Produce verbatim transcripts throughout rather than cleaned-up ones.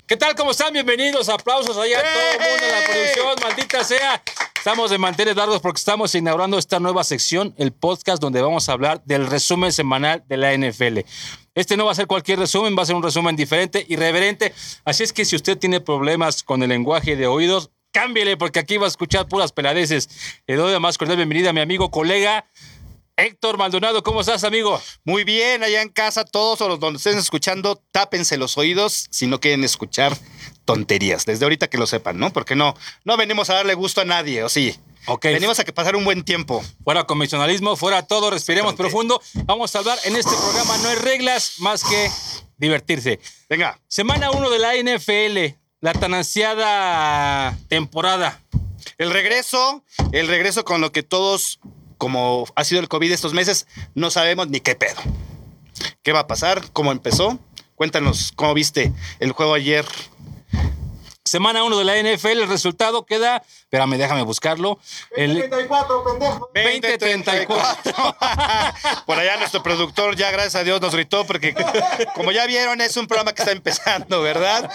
¿Qué tal? ¿Cómo están? Bienvenidos. Aplausos allá a todo el mundo en la producción. Maldita sea. Estamos de manteles largos porque estamos inaugurando esta nueva sección, el podcast donde vamos a hablar del resumen semanal de la N F L. Este no va a ser cualquier resumen, va a ser un resumen diferente, irreverente. Así es que si usted tiene problemas con el lenguaje de oídos, cámbiele porque aquí va a escuchar puras peladeces. Le doy la más cordial bienvenida a mi amigo, colega, Héctor Maldonado. ¿Cómo estás, amigo? Muy bien, allá en casa, todos o los donde estén escuchando, tápense los oídos si no quieren escuchar tonterías. Desde ahorita que lo sepan, ¿no? Porque no, no venimos a darle gusto a nadie, ¿o sí? Okay. Venimos a que pasar un buen tiempo. Fuera convencionalismo, fuera todo, respiremos Tonte. profundo. Vamos a hablar en este programa, no hay reglas más que divertirse. Venga. Semana uno de la N F L, la tan ansiada temporada. El regreso, el regreso con lo que todos, como ha sido el COVID estos meses, no sabemos ni qué pedo. ¿Qué va a pasar? ¿Cómo empezó? Cuéntanos, ¿cómo viste el juego ayer? Semana uno de la N F L, el resultado queda, espérame, déjame buscarlo. veinte treinta y cuatro, pendejo. veinte treinta y cuatro. Por allá nuestro productor ya, gracias a Dios, nos gritó porque, como ya vieron, es un programa que está empezando, ¿verdad?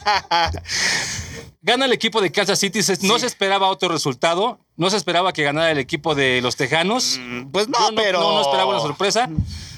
Gana el equipo de Kansas City. No sí. se esperaba otro resultado. No se esperaba que ganara el equipo de los Tejanos. Mm, pues no, Yo no, pero... No, no esperaba una sorpresa.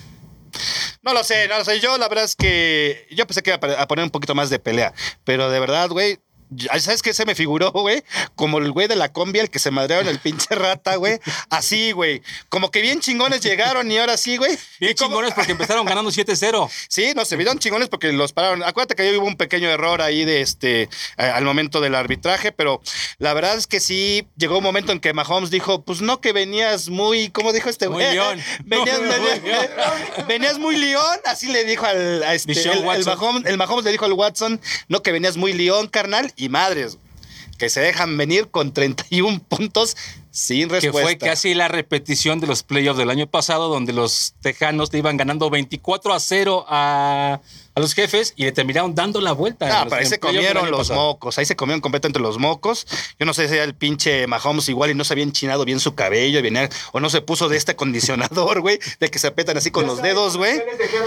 No lo sé, no lo sé. Yo la verdad es que yo pensé que iba a poner un poquito más de pelea, pero de verdad, güey, ¿sabes qué se me figuró, güey? Como el güey de la combi, el que se madrearon el pinche rata, güey. Así, güey. Como que bien chingones llegaron y ahora sí, güey. Bien como... chingones porque empezaron ganando siete cero. Sí, no, se vieron chingones porque los pararon. Acuérdate que ahí hubo un pequeño error ahí de este al momento del arbitraje, pero la verdad es que sí llegó un momento en que Mahomes dijo, pues no, que venías muy, ¿cómo dijo este güey? Muy león. Venías, muy venías, león. venías muy león, así le dijo al a este, el, el, Mahomes, el Mahomes le dijo al Watson, no, que venías muy león, carnal, y madres, que se dejan venir con treinta y uno puntos sin respuesta. Que fue casi la repetición de los playoffs del año pasado, donde los Tejanos te iban ganando veinticuatro a cero a, a los jefes y le terminaron dando la vuelta. No, pero ahí se comieron los pasado. mocos, ahí se comieron completamente los mocos. Yo no sé si era el pinche Mahomes igual y no se había enchinado bien su cabello y venía, o no se puso de este acondicionador, güey, de que se apretan así con los dedos, güey.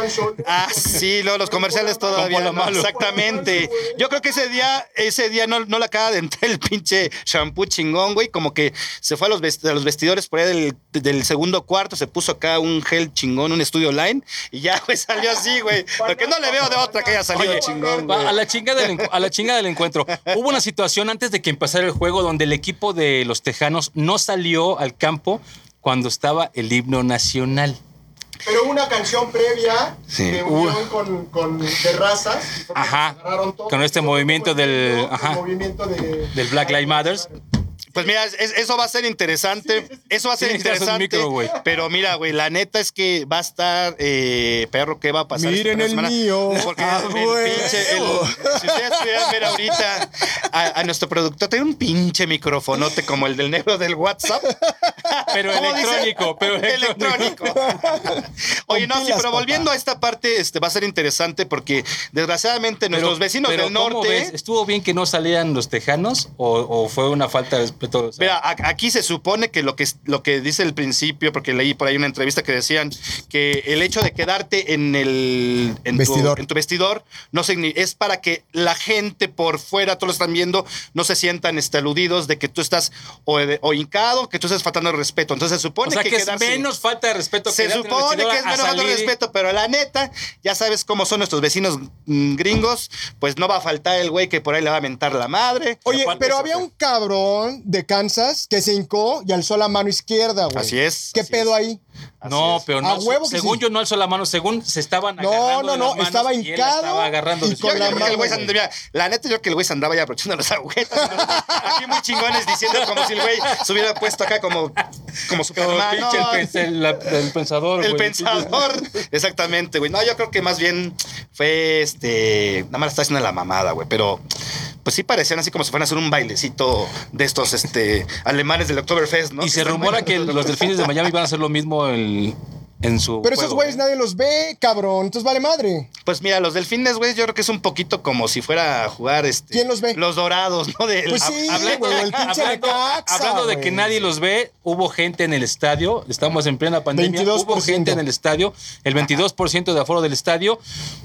Ah, sí, luego los comerciales todavía. No, exactamente. Yo creo que ese día, ese día no, no le acaba de entrar el pinche shampoo chingón, güey, como que se fue a los, vest- a los vestidores por ahí del, del segundo cuarto, se puso acá un gel chingón, un estudio line, y ya, güey, salió así, güey. Porque no le veo de otra que haya salido Oye, chingón, a, güey. a la chinga del encu- a la chinga del encuentro. Hubo una situación antes de que empezara el juego donde el equipo de los Tejanos no salió al campo cuando estaba el himno nacional. Pero una canción previa Sí. de unión con, con terrazas. Ajá. Con este movimiento del, ajá, movimiento de, del Black Lives Matter. Pues mira, es, eso va a ser interesante. Eso va a ser Sí, necesitas un interesante. micro, güey. Pero mira, güey, la neta es que va a estar, eh, perro, ¿qué va a pasar? Miren esta el semana? mío. Porque Ah, el, güey. pinche, el- si ustedes pudieran ver ahorita a, a nuestro productor, tiene un pinche microfonote como el del negro del WhatsApp. Pero ¿Cómo dice? electrónico, pero electrónico. electrónico. Oye, no, sí, pilas, pero papá. volviendo a esta parte, este va a ser interesante porque desgraciadamente Pero- nuestros vecinos pero del ¿cómo norte. ves? ¿Estuvo bien que no salieran los Tejanos o, o fue una falta de respeto? O sea, Mira, a- aquí se supone que lo que lo que dice el principio, porque leí por ahí una entrevista que decían que el hecho de quedarte en el en Vestidor. Tu, en tu vestidor no signi- es para que la gente por fuera, todos lo están viendo, no se sientan este, aludidos de que tú estás o, de- o hincado, que tú estás faltando el respeto. Entonces se supone o sea, que, que es quedarse- menos falta de respeto. se quedarte en el supone vestidor que es a menos falta de salir y- respeto, pero la neta, ya sabes cómo son nuestros vecinos mm, gringos, pues no va a faltar el güey que por ahí le va a mentar la madre. Oye, aparte pero eso había fue. un cabrón de Kansas que se hincó y alzó la mano izquierda, güey. Así es, ¿Qué así pedo es. ahí? Así No, es. pero A no. huevo que Según sí. yo no alzó la mano, según se estaban No, agarrando no, de no, las manos estaba y él la hincado estaba agarrando. y de su- Yo con la creo que el güey mano, se andaba- la neta, yo creo que el güey se andaba ya aprovechando las agujetas. Aquí muy chingones diciendo como si el güey se hubiera puesto acá como, como Como Superman. pinche el, No, pens- el, la- el pensador. el güey. pensador. Exactamente, güey. No, yo creo que más bien fue este. Nada más está haciendo la mamada, güey. Pero pues sí parecían así como si fueran a hacer un bailecito de estos este, alemanes del Oktoberfest, ¿no? Y se rumora que los delfines de Miami van a hacer lo mismo el, en su. Pero esos juego. güeyes nadie los ve, cabrón. Entonces vale madre. Pues mira, los delfines, güey, yo creo que es un poquito como si fuera a jugar este. ¿Quién los ve? Los dorados, ¿no? De, Pues sí, Hablando, güey, el pinche hablando- Necaxa, hablando de que güey. nadie los ve, hubo gente en el estadio, estamos en plena pandemia, veintidós por hubo ciento. gente en el estadio, el veintidós por ciento de aforo del estadio.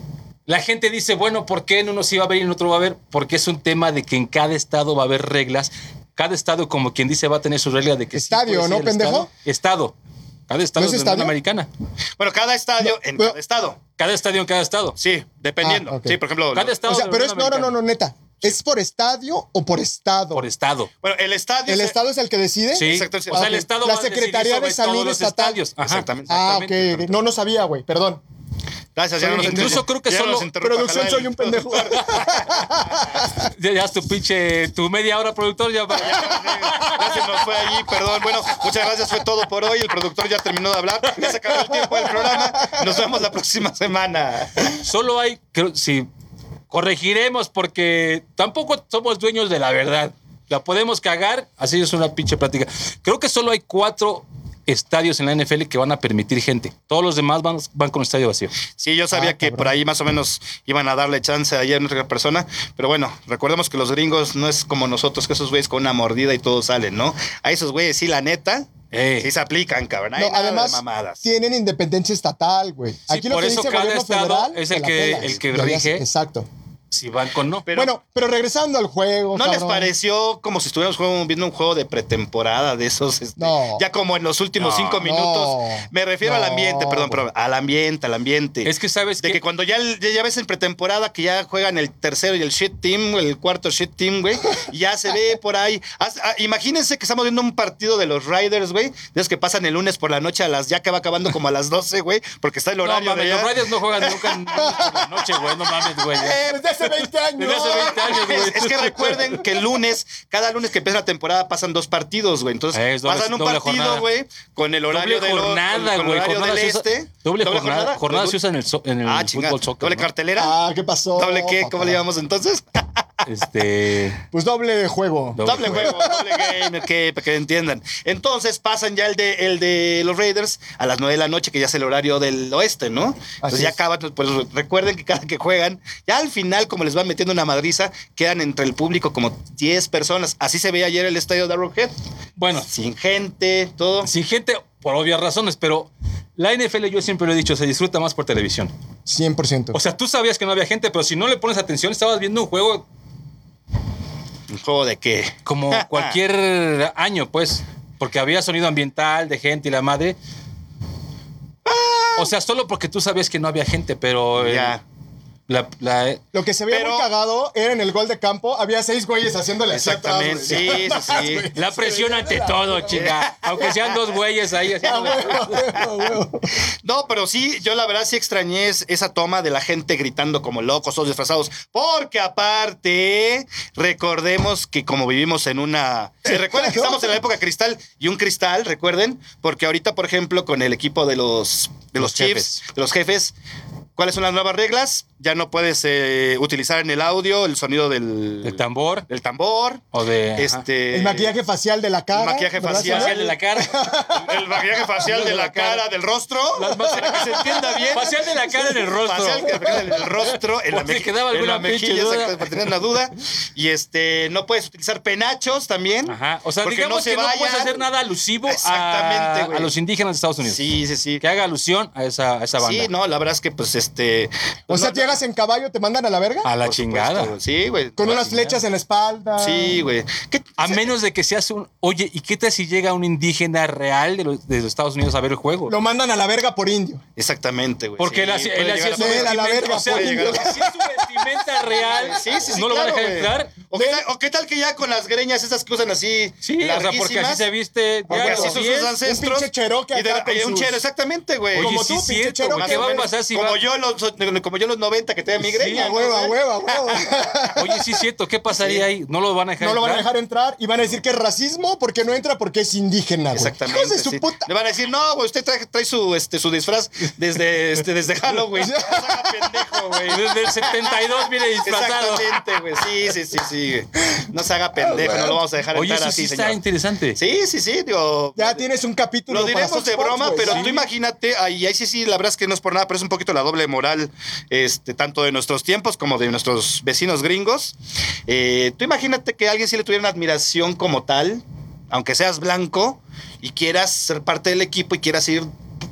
La gente dice, bueno, ¿por qué en uno sí va a haber y en otro va a haber? Porque es un tema de que en cada estado va a haber reglas. Cada estado, como quien dice, va a tener sus reglas de que Estadio, sí ¿no, pendejo? Estado. estado. Cada estado ¿No es de la Unión estadio? Americana. Bueno, cada estadio No, en pero- cada estado. Cada estadio en cada estado. Sí, dependiendo. Ah, ok. Sí, por ejemplo. Cada lo- estado O sea, de la pero es, Unión no, no, no, Americana. no, neta. ¿Es por estadio o por estado? Por estado. Bueno, el estadio. ¿El se- estado es el que decide? Sí. Exacto, O sí. sea, Ah, el ok. estado La va a decidir Secretaría sobre de Salud todos los Estatal. estadios. Ajá. Exactamente. Ah, ok. Exactamente. No, no sabía, güey. Perdón. Gracias, ya Soy no nos un Incluso interrumpa. creo que Ya no solo- nos interrumpa, Producción, ojalá soy un el- pendejo. Ya, ya es tu pinche, tu media hora, productor. Ya, Ya se nos fue allí, perdón. Bueno, muchas gracias, fue todo por hoy. El productor ya terminó de hablar. Ya se acabó el tiempo del programa. Nos vemos la próxima semana. Solo hay, creo, sí, corregiremos porque tampoco somos dueños de la verdad. La podemos cagar, así es una pinche práctica. Creo que solo hay cuatro estadios en la N F L que van a permitir gente. Todos los demás van, van con estadio vacío. Sí, yo sabía Ah, que cabrón. por ahí más o menos iban a darle chance a otra persona, pero bueno, recordemos que los gringos no es como nosotros, que esos güeyes con una mordida y todos salen, ¿no? A esos güeyes sí, la neta, Eh. sí se aplican, cabrón. Hay No, nada de además, mamadas. tienen independencia estatal, güey. Sí, Aquí lo por que eso dice cada gobierno estado federal, es te el la que- pelas. el que Ya, ya, rige. Exacto. Si van con no. Pero- bueno, pero regresando al juego, ¿No les cabrón. pareció como si estuviéramos jugando- viendo un juego de pretemporada de esos? este, No. Ya como en los últimos No. cinco minutos. No. Me refiero al No, ambiente, perdón, güey. perdón, al ambiente, al ambiente. Es que sabes De que, que cuando ya, ya, ya ves en pretemporada que ya juegan el tercero y el shit team, el cuarto shit team, güey, y ya se ve por ahí. Haz- ah, imagínense que estamos viendo un partido de los Riders, güey, de esos que pasan el lunes por la noche a las, ya que va acabando como a las doce, güey, porque está el no, horario mames, de los allá. Raiders no juegan nunca en- por la noche, güey. No mames, güey. Eh, desde hace veinte años. Desde hace veinte años, güey. Es, es que recuerden que el lunes, cada lunes que empieza la temporada pasan dos partidos, güey. Entonces Es doble- pasan un doble partido, jornada. güey, con el horario Doble del o- jornada, con- con el güey. horario Jornada del se usa- este. Doble jornada. Jornada se Doble- usa en el, so- en el Ah, chingada. fútbol soccer. Doble ¿no? cartelera. Ah, ¿qué pasó? ¿Doble qué? papá? ¿Cómo le llamamos entonces? Este. Pues doble juego. Doble Doble juego, doble game, que, para que entiendan. Entonces pasan ya el de, el de los Raiders a las nueve de la noche, que ya es el horario del oeste, ¿no? Entonces Así ya es. acaban, pues recuerden que cada que juegan, ya al final, como les van metiendo una madriza, quedan entre el público como diez personas. Así se ve ayer el estadio de Arrowhead. Bueno, Sin gente, todo. sin gente, por obvias razones, pero la N F L, yo siempre lo he dicho, se disfruta más por televisión. cien por ciento. O sea, tú sabías que no había gente, pero si no le pones atención, estabas viendo un juego ¿Un juego de qué? como cualquier año, pues, porque había sonido ambiental de gente y la madre. O sea, solo porque tú sabías que no había gente, pero eh, Ya. la, la- Lo que se veía Pero- muy cagado era en el gol de campo. Había seis güeyes haciéndole así atrás, Exactamente, güey. sí, sí, sí. Güey. la presión ante todo, chica. Aunque sean dos güeyes ahí. Ah, haciéndole- huevo, huevo, huevo. No, pero sí, yo la verdad sí extrañé es- esa toma de la gente gritando como locos, todos disfrazados. Porque aparte, recordemos que como vivimos en una... Sí, recuerden que estamos en la época cristal y un cristal, recuerden, porque ahorita, por ejemplo, con el equipo de los, de los, Los Chiefs, jefes. de los jefes, ¿cuáles son las nuevas reglas? Ya no puedes eh, utilizar en el audio el sonido del, El tambor del tambor. o de. ajá. Este, El maquillaje facial de la cara. el maquillaje ¿verdad, facial. señor? facial de la cara. El maquillaje facial de la cara, del rostro. Las- Para que se entienda bien. Facial de la cara en el rostro. Facial en el rostro, en la, Por si meji- quedaba en alguna la mejilla, pinche duda. exacto, para tener una duda. Y este, no puedes utilizar penachos también. Ajá. O sea, porque digamos se que no vayan. puedes hacer nada alusivo Exactamente, a, güey. a los indígenas de Estados Unidos. Sí, sí, sí. Que haga alusión a esa, a esa banda. Sí, no, la verdad es que pues este... O pues, sea, no, llegas en caballo, te mandan a la verga. A la por chingada. supuesto, sí, güey. Con La unas chingada. flechas en la espalda. Sí, güey. ¿Qué- A menos de que seas un. Oye, ¿y qué tal si llega un indígena real de los, de los Estados Unidos a ver el juego? Lo mandan a la verga por indio. Exactamente, güey. Porque sí, él hacía, puede él hacía llegar su a- Él a la vestimenta. verga, O sea, por llegar a- si es su vestimenta real, Sí, sí, sí, no lo van a claro, dejar güey. entrar. ¿O qué, tal, o qué tal que ya con las greñas esas que usan así Sí, o sea, porque larguísimas? así se viste. Porque diario. así son Sí sus es. ancestros. Un pinche Cherokee Y de- acá con y un sus- chero, exactamente, güey. Oye, Como sí tú, es pinche cierto, güey. Cherokee, ¿Qué va a güey. pasar si como va? yo los como yo los noventa que tenía migraña. A huevo, a güey. huevo, a huevo. Oye, sí es cierto. ¿Qué pasaría ahí? No lo van a dejar No lo van a entrar. dejar entrar y van a decir que es racismo porque no entra porque es indígena, güey. Exactamente. Hijos de su sí. puta. Le van a decir, no, güey, usted trae, trae su, este, su disfraz desde, este, desde Halloween. No se haga pendejo, güey. Desde el setenta y dos viene disfrazado. Exactamente, güey. Sí, sí, sí, sí. No se haga pendejo, no lo vamos a dejar Oye, entrar eso sí así, está señor. interesante. Sí, sí, sí, digo. Ya tienes un capítulo Lo para diremos Fox de Sports, broma, güey. pero Sí. tú imagínate, ahí, ahí sí, sí, la verdad es que no es por nada, pero es un poquito la doble moral, este, tanto de nuestros tiempos como de nuestros vecinos gringos. Eh, tú imagínate que alguien sí le tuviera una admiración como tal, aunque seas blanco y quieras ser parte del equipo y quieras ir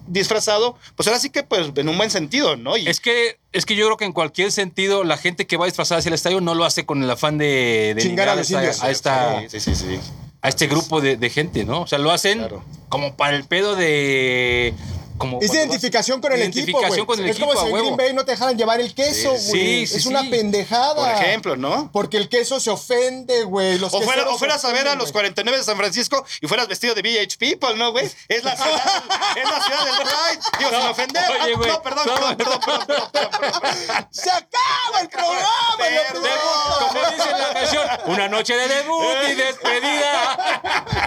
disfrazado, pues ahora sí que pues en un buen sentido, ¿no? Y Es que, es que yo creo que en cualquier sentido, la gente que va disfrazada hacia el estadio no lo hace con el afán de, de Chingar a denigrar los esta- indios. a, esta, sí, sí, sí, sí. a este grupo de, de gente, ¿no? O sea, lo hacen Claro. como para el pedo de... Como Es cuando identificación vas- con el equipo, Identificación güey. con el Es equipo, como a si en huevo. Green Bay no te dejaran llevar el queso, Sí, güey. sí, es sí, una sí. pendejada. Por ejemplo, ¿no? Porque el queso se ofende, güey. Los O, fuera, queseros o fueras se a ver a ofenden, los güey. cuarenta y nueve de San Francisco y fueras vestido de V H People, ¿no, güey? Es la ciudad, es la ciudad del Pride. Digo, sin ofender. Oye, Ah, güey, no, perdón, no, perdón, perdón, perdón, perdón, perdón, perdón. ¡Se acaba el programa! Perdón. Leopoldo! Como dice en la canción, una noche de debut y despedida.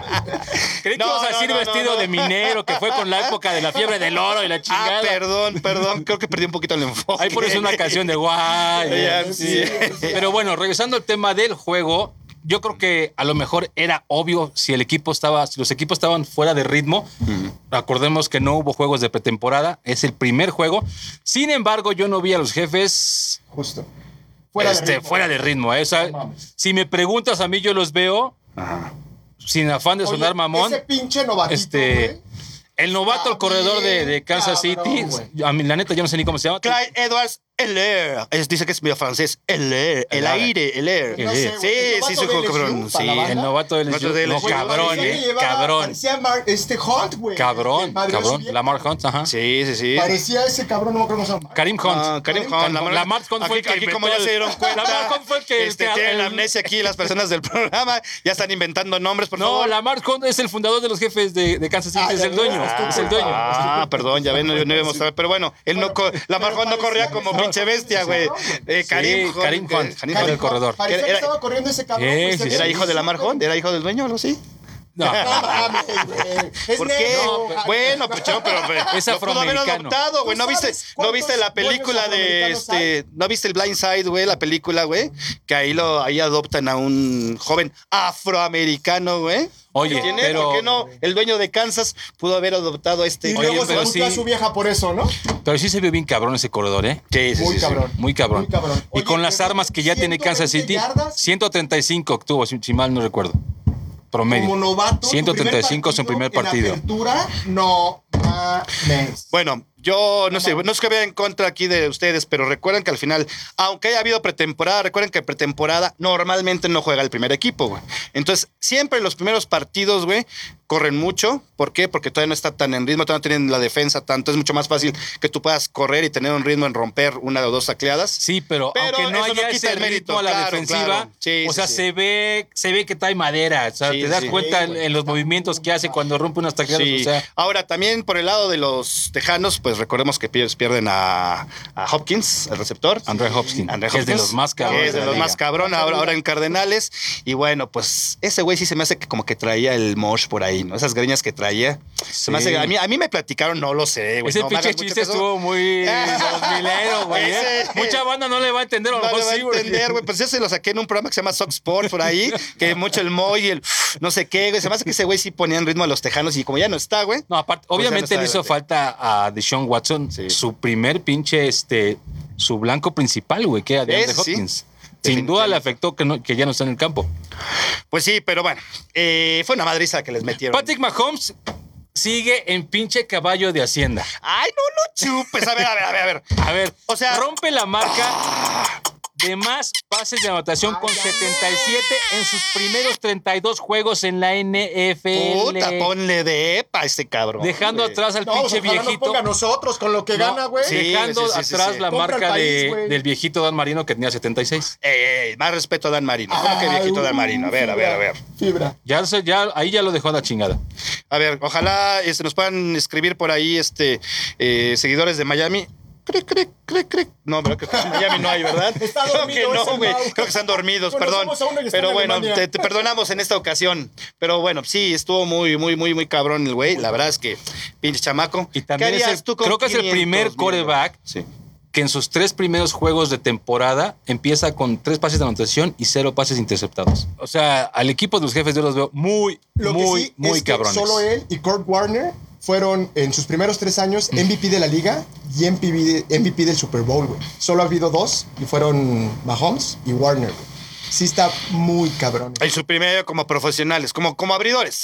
Creí que No, ibas a no, decir no, vestido no, no. de minero, que fue con la época de la fiebre del oro y la Ah, chingada. perdón, perdón. Creo que perdí un poquito el enfoque. Ahí pones una canción de guay. Ya, sí. Pero bueno, regresando al tema del juego, yo creo que a lo mejor era obvio si el equipo estaba, si los equipos estaban fuera de ritmo. Acordemos que no hubo juegos de pretemporada, es el primer juego. Sin embargo, yo no vi a los jefes Justo. Fuera este, de ritmo. fuera de ritmo. ¿eh? O sea, No mames. si me preguntas a mí, yo los veo Ajá. sin afán de Oye, sonar mamón. Ese pinche novatito, Este, güey. el novato, el Está corredor de, de bien Kansas cabrón, City. güey. A mí, la neta, yo no sé ni cómo se llama. Clyde Edwards Heller. Es, dice que es medio francés. Heller. El El aire. Heller. No sé, Sí, güey, el sí, novato sí, de cabrón. L S U para Sí. la banda. El novato del Novato de No, L S U. cabrón, Parecía que eh. llevaba- Cabrón. Parecía Mar- este Hunt, güey. Cabrón, El madre de su cabrón. vieja. Lamar Hunt, ajá. Sí, sí, sí. Parecía ese cabrón, no me acuerdo cómo se llama. Karim Hunt. Ah, Karim Hunt. Lamar- Lamar- Lamar Hunt fue el aquí, que aquí como inventó ya se dieron el- cuenta, Lamar Hunt fue el que- este, el que- tienen la el- amnesia aquí las personas del programa. Ya están inventando nombres, por No, favor. Lamar Hunt es el fundador de los jefes de, de Kansas City, Ah, es ya el ves, dueño, es tu es el culpa. dueño. Ah, perdón, ya ven, no, no íbamos a ver. Pero bueno, él no, co- Lamar Hunt no corría como pinche bestia, güey. Eh, Karim Sí, Karim Hunt. eh, Karim Hunt, el corredor. Parecía Era- que estaba corriendo ese cabrón. Sí, güey, sí, se sí. veía ¿Era hijo de Lamar súper- Hunt? ¿Era hijo del dueño o algo así? No, No mames, güey. Es ¿Por qué? negro. No, bueno, pues chavo, pero Es lo pudo haber afroamericano. adoptado, güey. ¿Tú ¿No viste, sabes no viste la cuántos película dueños de afroamericanos este, no viste el Blind Side, güey, la película, güey, que ahí lo ahí adoptan a un joven afroamericano, güey. Oye, ¿Qué tiene? pero- ¿Por qué no? El dueño de Kansas pudo haber adoptado a este. Y Oye, luego se pero puteó a sí. su vieja por eso, ¿no? pero sí se vio bien cabrón ese corredor, ¿eh? Sí, sí, Muy sí, sí. cabrón. Muy cabrón. Muy cabrón. Y Oye, con las pero armas que ya tiene Kansas ciento City, veinte yardas. ciento treinta y cinco obtuvo, si, si mal no recuerdo. Promedio. Como novato. ciento treinta y cinco su su primer partido. En apertura, no mames. Bueno, yo no sé, no es que vaya en contra aquí de ustedes, pero recuerden que al final, aunque haya habido pretemporada, recuerden que pretemporada normalmente no juega el primer equipo, güey. Entonces, siempre los primeros partidos, güey, corren mucho. ¿Por qué? Porque todavía no está tan en ritmo, todavía no tienen la defensa tanto. Es mucho más fácil que tú puedas correr y tener un ritmo en romper una o dos tacleadas. Sí, pero, Pero aunque no eso no haya quita ese el mérito, ritmo a la claro, defensiva, claro. Sí, o sí, sea, sí. se ve se ve que trae madera, o sea, Sí, te das sí. cuenta Sí, en, güey. en los movimientos que hace cuando rompe unas tacleadas, Sí. o sea, Ahora, también por el lado de los tejanos, pues recordemos que ellos pierden a, a Hopkins, el receptor. Andre Hopkins, Andre que es de Hopkins, los más cabrones que Es de de la los liga. más cabrón, ahora, ahora en Cardenales. Y bueno, pues ese güey sí se me hace que como que traía el mosh por ahí, ¿no? Esas greñas que traía. Se me hace- a, mí, a mí me platicaron, no lo sé, güey. ese no me pinche hagas mucho chiste caso. estuvo muy dos milero, güey. ¿eh? Ese- Mucha banda no le va a entender, a lo No mejor le va a sí, güey. entender, güey. Pues yo se lo saqué en un programa que se llama Sox Sport por ahí, que mucho el Moy y el no sé qué, güey. Se me hace que ese güey sí ponía en ritmo a los tejanos y como ya no está, güey. No, aparte, Pues ya obviamente no le está hizo adelante. falta a Deshaun Watson, Sí. su primer pinche, este, su blanco principal, güey, que era de Ese Andre sí. Hopkins. Sin duda le afectó que, no- que ya no está en el campo. Pues sí, pero bueno, eh, fue una madriza que les metieron. Patrick Mahomes sigue en pinche caballo de Hacienda. Ay, no lo chupes. A ver, a ver, a ver, a ver. A ver, O sea- rompe la marca de más pases de anotación con setenta y siete en sus primeros treinta y dos juegos en la N F L. Puta, ponle de epa a este cabrón. Dejando güey. atrás al No, pinche ojalá nos viejito. ponga a nosotros con lo que No, gana, güey. sí. Dejando sí, sí, atrás sí. la Compra el marca país, de- güey. del viejito Dan Marino que tenía setenta y seis. Ey, ey, más respeto a Dan Marino. ¿Cómo que Ay, viejito Dan uh, Marino? A ver, a ver, a ver. Fibra. Ya, se- ya, ahí ya lo dejó a la chingada. A ver, ojalá este, nos puedan escribir por ahí este eh, seguidores de Miami. Cric, cric, cric, cric. No, pero que en Miami no hay, ¿verdad? Está Creo dormido que no, ese güey. Mau. Creo que están dormidos, perdón. Conocemos a uno que está Pero en bueno, Alemania. te, te perdonamos en esta ocasión. Pero bueno, sí, estuvo muy, muy, muy, muy cabrón el güey. La verdad es que, pinche chamaco. Y también ¿Qué es harías el- tú con creo que es el primer quinientos mil, quarterback Sí. que en sus tres primeros juegos de temporada empieza con tres pases de anotación y cero pases interceptados. O sea, al equipo de los jefes yo los veo muy, Lo muy, que sí muy es que cabrones. solo él y Kurt Warner fueron en sus primeros tres años M V P de la liga y M V P, de- M V P del Super Bowl, güey. Solo ha habido dos y fueron Mahomes y Warner, güey. Sí está muy cabrón. En su primer como profesionales, como, como abridores.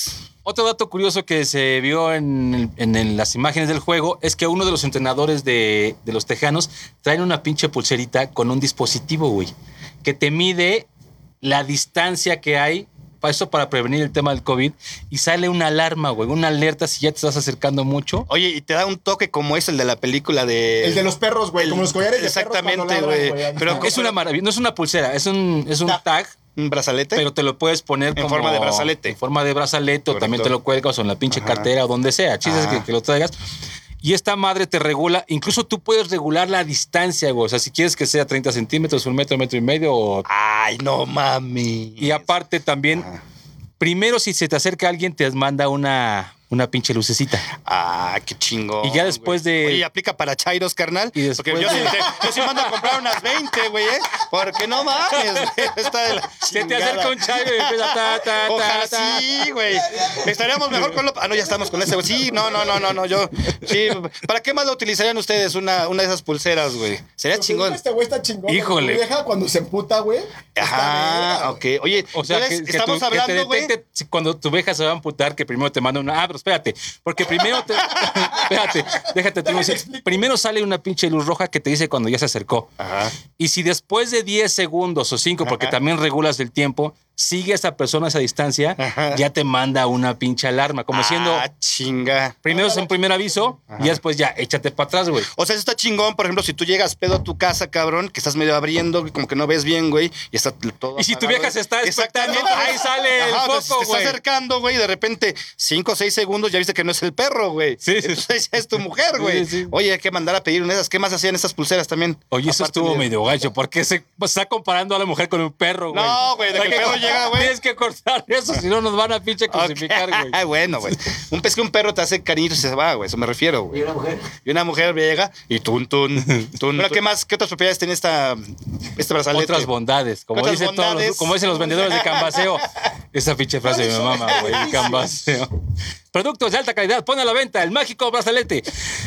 Otro dato curioso que se vio en, en, en las imágenes del juego es que uno de los entrenadores de, de los Tejanos traen una pinche pulserita con un dispositivo, güey, que te mide la distancia que hay, para eso para prevenir el tema del COVID, y sale una alarma, güey, una alerta si ya te estás acercando mucho. Oye, y te da un toque como es el de la película de... El de los perros, güey, como los collares de Exactamente, perros cuando ladran, güey. Pero Es una maravilla, no es una pulsera, es un, es un tag. ¿Un brazalete? Pero te lo puedes poner En como, forma de brazalete. En forma de brazalete, o también te lo cuelgas o en la pinche Ajá. cartera o donde sea. Chistes que, que lo traigas. Y esta madre te regula, incluso tú puedes regular la distancia, güey. O sea, si quieres que sea treinta centímetros, un metro, metro y medio. O... Ay, no mami. Y aparte también, Ajá. primero si se te acerca alguien, te manda una, una pinche lucecita. Ah, qué chingón. Y ya después güey. de- Oye, ¿aplica para chairos, carnal? Y después Porque yo, de- sí, te- yo sí mando a comprar unas veinte, güey, ¿eh? Porque no mames, güey. Está de la Se te chingada. acerca un chairo y empieza ta, ta, Ojalá ta, ta. sí, güey. Estaríamos mejor con lo... Ah, no, ya estamos con ese, güey. Sí, no, no, no, no, no, yo... Sí, ¿para qué más lo utilizarían ustedes una, una de esas pulseras, güey? Sería chingón. Este güey está chingón. Híjole. Mi vieja cuando se emputa, güey. Ajá, ok. Oye, O sea, que, entonces, que estamos tu- hablando, que te güey... detecte si cuando tu vieja se va a amputar, que primero te manda una... Ah, pero espérate, porque primero te... espérate, déjate. te voy a decir. Primero sale una pinche luz roja que te dice cuando ya se acercó. Ajá. Y si después de diez segundos o cinco, porque Ajá. también regulas el tiempo, sigue a esa persona a esa distancia, Ajá. ya te manda una pinche alarma, como siendo... Ah, chinga. Primero es un primer aviso y después ya échate para atrás, güey. O sea, eso está chingón, por ejemplo, si tú llegas pedo a tu casa, cabrón, que estás medio abriendo, que como que no ves bien, güey, y está todo Y si tu apagado, vieja se está Exactamente. despertando, ahí sale el Ajá, foco, entonces te está güey. acercando, güey, y de repente, cinco o seis segundos, ya viste que no es el perro, güey. Sí, sí. Entonces ya es tu mujer, güey. Sí, sí. Oye, hay que mandar a pedir una de esas. ¿Qué más hacían estas pulseras también? Oye, eso Aparte estuvo de- medio gacho, porque se pues, está comparando a la mujer con un perro, güey. No, güey, de que el perro llega, güey. Tienes que cortar eso, si no nos van a pinche crucificar, güey. Ay, bueno, güey. Un pez que un perro te hace cariño y se va, güey. Eso me refiero, güey. Y una mujer. Y una mujer llega y tun, tun, tun. Bueno, ¿qué más? ¿Qué otras propiedades tiene esta, este brazalete? Otras bondades, como Otras dicen todos bondades. los, como dicen los vendedores de Cambaseo. Esa pinche frase de mi mamá, güey, Cambaseo. Productos de alta calidad, pon a la venta el mágico brazalete.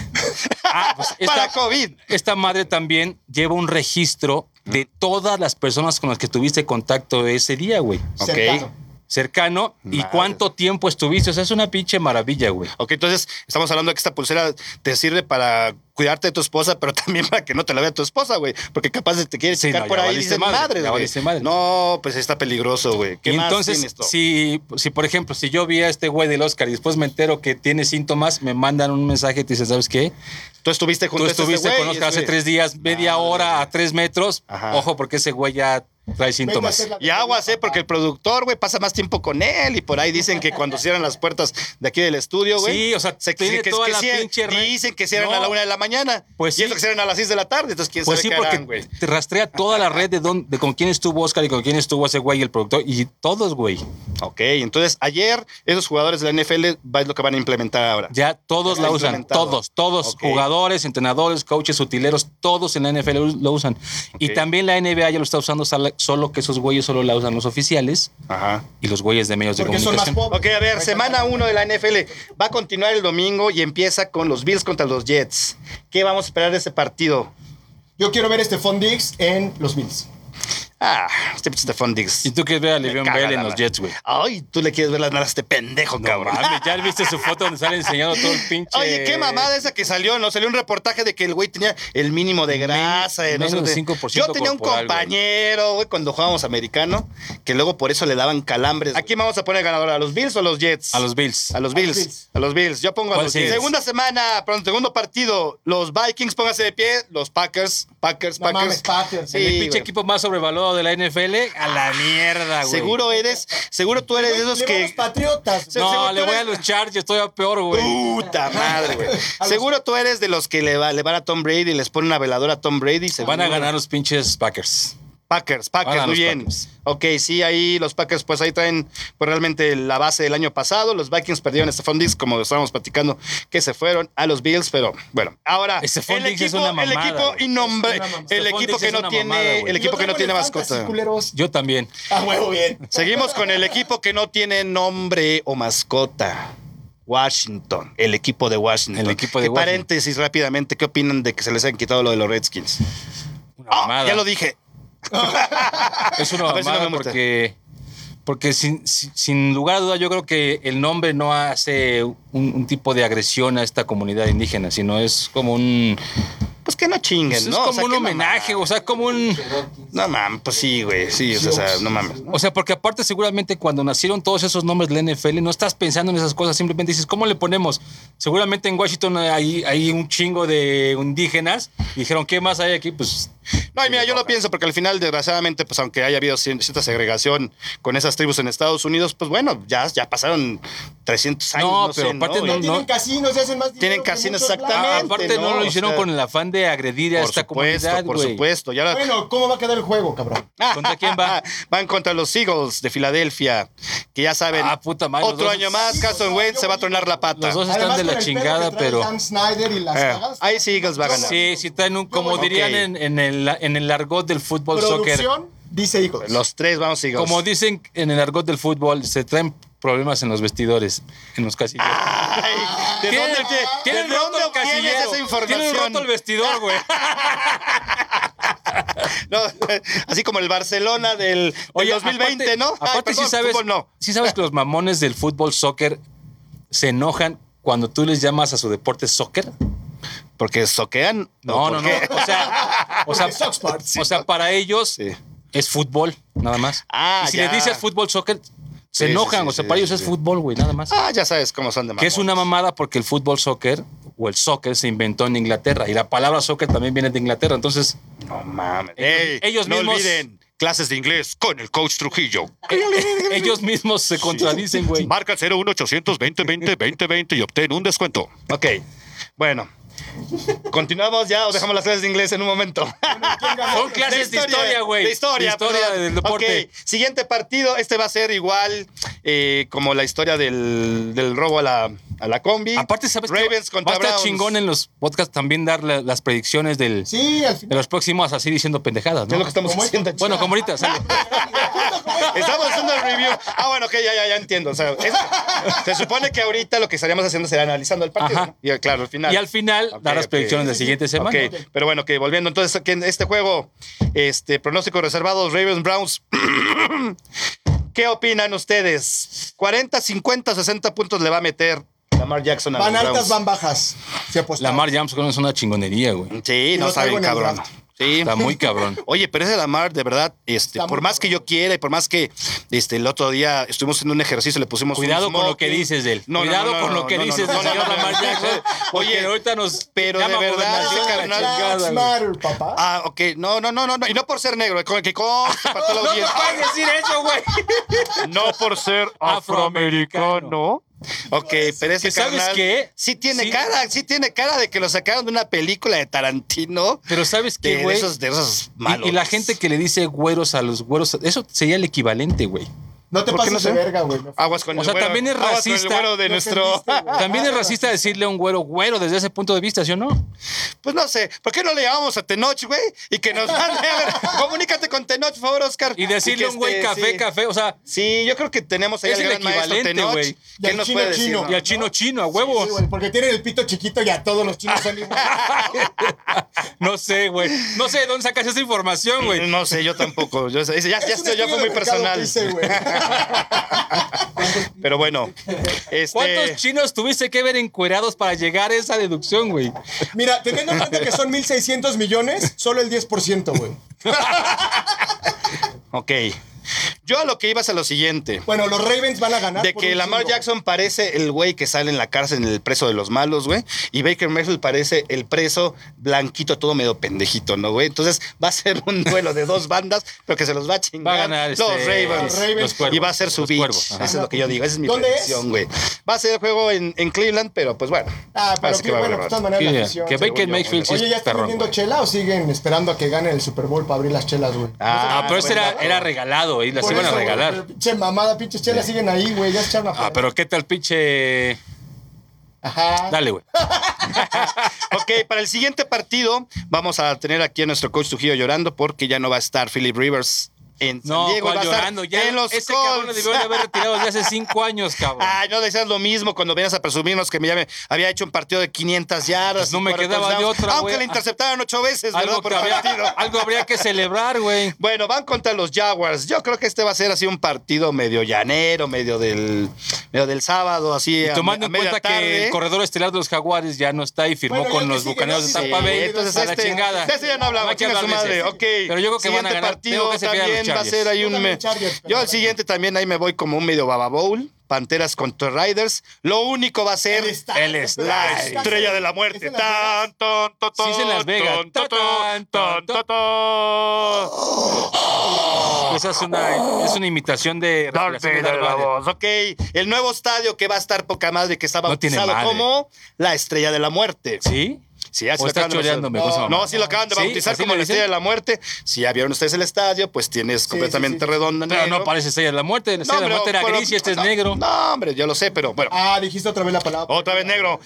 Ah, pues Para esta, COVID. esta madre también lleva un registro de todas las personas con las que tuviste contacto ese día, güey. Ok. Cercano. Cercano. ¿Y Madre. cuánto tiempo estuviste? O sea, es una pinche maravilla, güey. Ok, entonces estamos hablando de que esta pulsera te sirve para cuidarte de tu esposa, pero también para que no te la vea tu esposa, güey. Porque capaz de te quiere Sí, checar no, por ya ahí y valiste dices, madre, madre, ya güey. valiste madre. No, pues está peligroso, güey. ¿Qué Y más entonces, tienes tú? si, si por ejemplo, si yo vi a este güey del Oscar y después me entero que tiene síntomas, me mandan un mensaje y te dicen, ¿sabes qué? Tú estuviste junto Tú a este estuviste güey, con Oscar hace güey. tres días, media Madre. hora a tres metros. Ajá. Ojo, porque ese güey ya trae síntomas. Venga, Y aguas, ¿eh? Porque el productor, güey, pasa más tiempo con él y por ahí dicen que cuando cierran las puertas de aquí del estudio, güey. Sí, o sea, se, tiene que, toda que la cierran- pinche re- Dicen que cierran No. a la una de la mañana. Pues y sí. eso que cierran a las seis de la tarde. Entonces, quién Pues sabe sí, qué porque harán, güey. te rastrea toda la red de, don- de con quién estuvo Oscar y con quién estuvo ese güey, el productor, y todos, güey. Ok, entonces ayer esos jugadores de la N F L va- es lo que van a implementar ahora. Ya todos Ya la está usan, implementado. todos, todos, Ok. jugadores, entrenadores, coaches, utileros, todos en la N F L lo usan. Y Ok. también la N B A ya lo está usando, sal- solo que esos güeyes solo la usan los oficiales Ajá. y los güeyes de medios de Porque son más comunicación. pobres. Ok, a ver, semana uno de la N F L va a continuar el domingo y empieza con los Bills contra los Jets. ¿Qué vamos a esperar de ese partido? Yo quiero ver este Stephon Diggs en los Bills. Ah, este pinche Stephon Diggs. Y tú quieres ver a Le'Veon caga Bell en la los madre. Jets, güey. Ay, tú le quieres ver las manos a este pendejo, No cabrón. mames, ya viste su foto donde sale enseñando todo el pinche. Oye, qué mamada esa que salió, ¿no? Salió un reportaje de que el güey tenía el mínimo de grasa. de no menos sé del de- cinco por ciento Yo tenía un corporal, güey. compañero, güey, cuando jugábamos americano, que luego por eso le daban calambres. ¿A quién vamos a poner ganador? ¿A los Bills o a los Jets? A los Bills. A los Bills. Bills. A los Bills. Yo pongo a ¿Cuál los sigues? Bills. Segunda semana, perdón, segundo partido. Los Vikings, pónganse de pie. Los Packers, Packers, No Packers. mames, Packers. Sí, el pinche güey. equipo más sobrevaluado de la N F L, a la mierda, güey. Seguro eres, seguro tú eres de esos Le van los que... Patriotas. Se- No, seguro le tú voy a eres- los Chargers, todavía peor, güey. Puta madre, güey. A los- Seguro tú eres de los que le, va, le van a Tom Brady y les ponen una veladora a Tom Brady. Se van a seguro. ganar los pinches Packers. Packers, Van Packers, a muy los bien. Packers. Ok, sí, ahí los Packers, pues ahí traen pues, realmente la base del año pasado. Los Vikings perdieron a Stephon Diggs, como estábamos platicando, que se fueron a los Bills, pero bueno. Ahora, Stephon el Diggs es equipo, una el mamada, equipo güey. innombre, Es una mamada. el Stephon equipo Diggs que es no una tiene, mamada, güey. el equipo que no tiene mascota. Culeros. Yo también. Ah, huevo, bien. Seguimos con el equipo que no tiene nombre o mascota. Washington, el equipo de Washington. El equipo de Y Washington. paréntesis rápidamente, ¿qué opinan de que se les hayan quitado lo de los Redskins? Una Ah, mamada. ya lo dije. Es una A ver si no mamada me multa. porque Porque sin, sin, sin lugar a duda yo creo que el nombre no hace un, un tipo de agresión a esta comunidad indígena, sino es como un... Pues que no chinguen, pues es ¿no? como o sea, un homenaje, o sea, como un... No mames, pues sí, güey, sí, o sea, no mames. O sea, porque aparte seguramente cuando nacieron todos esos nombres de la N F L no estás pensando en esas cosas, simplemente dices, ¿cómo le ponemos? Seguramente en Washington hay, hay un chingo de indígenas y dijeron, ¿qué más hay aquí? Pues... No, y mira, yo lo pienso porque al final, desgraciadamente, pues aunque haya habido cierta segregación con esas tribus en Estados Unidos, pues bueno, ya, ya pasaron trescientos años, No, no, pero sé, aparte ¿no? no- Ya tienen casinos y hacen más dinero Tienen que casinos, muchos exactamente. Ah, blancos. aparte no, ¿no? lo O hicieron sea, con el afán de agredir a Por esta supuesto, comunidad, por güey. supuesto. Y ahora Bueno, ¿cómo va a quedar el juego, cabrón? ¿Contra quién va? Van contra los Eagles de Filadelfia, que ya saben, Ah, puta madre, los otro dos- año más, Carson Wentz se va a tronar la pata. Los dos están Además, de la con el pedo chingada, que trae pero... Dan Snyder y las Eh, cagadas. ahí sí Eagles va a ganar. Sí, sí traen un, como Ok. dirían en, en el, en el argot del fútbol soccer. Producción, dice hijos. Los tres vamos Eagles. Como dicen en el argot del fútbol, se traen problemas en los vestidores, en los casilleros. Ay, ¿de Tienen, dónde, te- tienen ¿de roto dónde el obtienes casillero. esa Tienen información? roto el vestidor, güey. No, así como el Barcelona del, del Oye, dos mil veinte, aparte- ¿no? Ay, Aparte, perdón, sí sabes, fútbol no. sí sabes que los mamones del fútbol soccer se enojan cuando tú les llamas a su deporte soccer. Porque soquean. No, ¿o no, por no. qué? O sea, o sea, Porque Sox Parts. o sea, para ellos Sí. es fútbol, nada más. Ah, y si ya. les dices fútbol soccer, se Sí, enojan. sí, sí, o sea, sí, para ellos sí, es sí. fútbol, güey, nada más. Ah, ya sabes cómo son de Que es una mamada porque el fútbol soccer o el soccer se inventó en Inglaterra y la palabra soccer también viene de Inglaterra. Entonces, No mames. Ellos- Ey, ellos no mismos- olviden clases de inglés con el coach Trujillo. ellos mismos se contradicen, güey. Marca cero uno ochocientos veinte veinte veinte veinte y obtén un descuento. Ok, bueno. Continuamos ya o dejamos las clases de inglés en un momento. Son clases de historia, güey. De historia, De historia perdón. del deporte. Ok, siguiente partido. Este va a ser igual eh, como la historia del, del robo a la, a la combi. Aparte, ¿sabes qué? Ravens Va contra a estar Browns. chingón en los podcasts también dar la- las predicciones del, Sí, al de final. los próximos así diciendo pendejadas, ¿Qué es lo ¿no? que estamos Como haciendo? Bueno, como ahorita, sale. Estamos haciendo el review. Ah, bueno, ok, ya, ya, ya entiendo. O sea, es- se supone que ahorita lo que estaríamos haciendo será analizando el partido. Ajá. ¿no? Y claro, al final. Y al final, Ok, dar las ok. predicciones de la siguiente semana. Ok, pero bueno, que volviendo entonces que en este juego, este pronóstico reservado, Ravens Browns. ¿Qué opinan ustedes? ¿cuarenta, cincuenta, sesenta puntos le va a meter Lamar Jackson a Van los altas, Browns? van bajas. Se apostaba. Lamar Jackson es una chingonería, güey. Sí, lo no saben, traigo en el cabrón. draft. Sí. Está muy cabrón. Oye, pero ese Lamar, de verdad, este, Está por muy más que yo quiera y por más que este, el otro día estuvimos haciendo un ejercicio, le pusimos un Cuidado con lo smoking. que dices de él. No, no, Cuidado no, no, con lo no, que no, no, dices no, del no, señor no, no, Lamar no, Jackson. no. Oye, Oye, ahorita nos pero llama de verdad, gobernación ese a la carnal- chingada, Jacks güey. matter, papá. Ah, ok. No, no, no, no, no. Y no por ser negro, con que conste para toda la No audiencia. puedes decir eso, güey. No por ser afroamericano. Ok, pero ese ¿Que sabes carnal qué? sí tiene Sí. cara, sí tiene cara de que lo sacaron de una película de Tarantino. Pero ¿sabes De, qué, de güey? esos, de esos malos. Y, y la gente que le dice güeros a los güeros, eso sería el equivalente, güey. No te ¿Por qué pases no de sé? verga, güey. Aguas con O el sea, güero- también es aguas con el racista. güero de Lo nuestro. entendiste, güey. También es racista decirle a un güero güero desde ese punto de vista, ¿sí o no? Pues no sé, ¿por qué no le llamamos a Tenoch, güey? Y que nos mande, a ver, comunícate con Tenoch, por favor, Oscar. Y decirle a que un güey este, café, sí. café, o sea, Sí, yo creo que tenemos ahí Es al el gran maestro equivalente, Tenoch. güey. Y ¿Qué al nos chino puede decir? chino. no? y al chino chino, a huevo. Sí, güey, porque tienen el pito chiquito y a todos los chinos son igual. No sé, güey. No sé de dónde sacas esa información, güey. No sé, yo tampoco. Yo, ese ya, ya, Es un ya, ya fue estudio muy de mercado personal. que hice, güey. Pero bueno, este. ¿Cuántos chinos tuviste que ver encuerados para llegar a esa deducción, güey? Mira, teniendo en cuenta que son mil seiscientos millones, solo el diez por ciento, güey. Ok. Yo a lo que iba es a lo siguiente. Bueno, los Ravens van a ganar. De por que un Lamar chingo. Jackson parece el güey que sale en la cárcel en el preso de los malos, güey. Y Baker Mayfield parece el preso blanquito, todo medio pendejito, ¿no, güey? Entonces va a ser un duelo de dos bandas, pero que se los va a chingar. Va a ganar los este, Ravens. los Ravens. los cuervos, Y va a ser su los bitch. cuervos, ajá. Eso es lo que yo digo. Esa es mi ¿Dónde es? predicción, güey. Va a ser el juego en, en Cleveland, pero pues bueno. Ah, pero Así que, que va a bueno, haber de todas maneras Sí, la afición. que según Baker yo, Mayfield sí Oye, es ¿ya están perrón, vendiendo güey. chela o siguen esperando a que gane el Super Bowl para abrir las chelas, güey? Ah, pero ese era, bueno. era regalado y las Por iban a eso, güey, regalar. pero Pinche mamada, pinches chelas siguen ahí, güey. Ya se echaron a Ah, perder. pero ¿qué tal, pinche? Ajá. Dale, güey. Ok, para el siguiente partido vamos a tener aquí a nuestro coach Trujillo llorando porque ya no va a estar Philip Rivers. en San No, Diego. ¿cuál Va a estar llorando? Ya en los ese cabrón Colts. debió de haber retirado desde hace cinco años, cabrón. Ay, no decías lo mismo cuando venías a presumirnos que me llame- había hecho un partido de quinientas yardas. Pues no y me cuatro quedaba de touchdowns, otra, Aunque güey. le interceptaron ocho veces, ¿verdad? algo, Por que habría, partido. algo habría que celebrar, güey. Bueno, van contra los Jaguars. Yo creo que este va a ser así un partido medio llanero, medio del, medio del sábado, así Y a- tomando a en media cuenta que tarde. el corredor estelar de los Jaguares ya no está y firmó Bueno, ya con que los sigue, bucaneros ¿no? de Sí, Tampa Bay. entonces a la este- chingada. de este ya no hablamos, hay que chinga su hablar de madre. ese. Ok. Pero yo creo que van a Siguiente ganar. partido Tengo que se también vean los va a Chargers. ser ahí Yo un... también me- Chargers, pero Yo al bueno. siguiente también ahí me voy como un medio Baba Bowl. Panteras contra Riders. Lo único va a ser El estadio. Él es la ¿Es estrella de la ¿Es muerte. en Las Vegas? Tan, ton, ton, Sí, es en Las Vegas. ton, ton, ton, ton, ton, ton. Esa es una, es una imitación de Darth respiración de Vader, Darth la Vader. voz. Ok, el nuevo estadio que va a estar poca madre, que está No tiene bautizado madre. como la Estrella de la Muerte. ¿Sí? Sí, así ¿O lo estás acaban de choreándome bautizar. con esa No, mamá? sí lo acaban de ¿Sí? bautizar ¿Así como le la dicen? Estrella de la Muerte. Si ya vieron ustedes el estadio, pues tienes completamente sí, sí. redonda. Pero negro. no parece estrella de la muerte. La estrella de la pero- muerte era pero- gris y este es no, negro. No, hombre, yo lo sé, pero bueno. Ah, dijiste otra vez la palabra. Otra vez negro.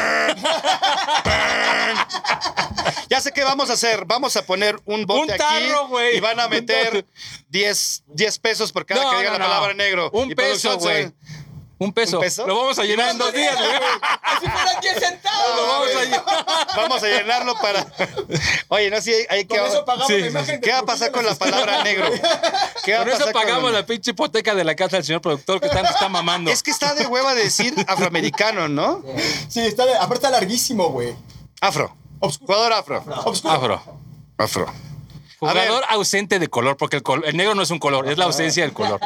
Ya sé qué vamos a hacer. Vamos a poner un bote Un tarro, aquí güey. y van a Un meter tarro. diez pesos por cada No, que diga no, la no. palabra negro. Un Y peso, producción, güey. ¿sabe? Un peso. ¿Un peso? Lo vamos a llenar en dos días, güey. Así fueran diez centavos. Lo vamos a llenar. Vamos a llenarlo para. Oye, no, sí, hay que. Con eso pagamos Sí, la sí, imagen de ¿Qué va a pasar con la palabra negro? ¿Qué va a Por eso pasar con- pagamos la pinche hipoteca de la casa del señor productor que tanto está mamando. Es que está de hueva decir afroamericano, ¿no? Sí, está de- aparte está larguísimo, güey. Afro. Obscuro. Jugador afro. Obscuro. Afro. Afro. Jugador ausente de color, porque el, col- el negro no es un color, es la ausencia del color.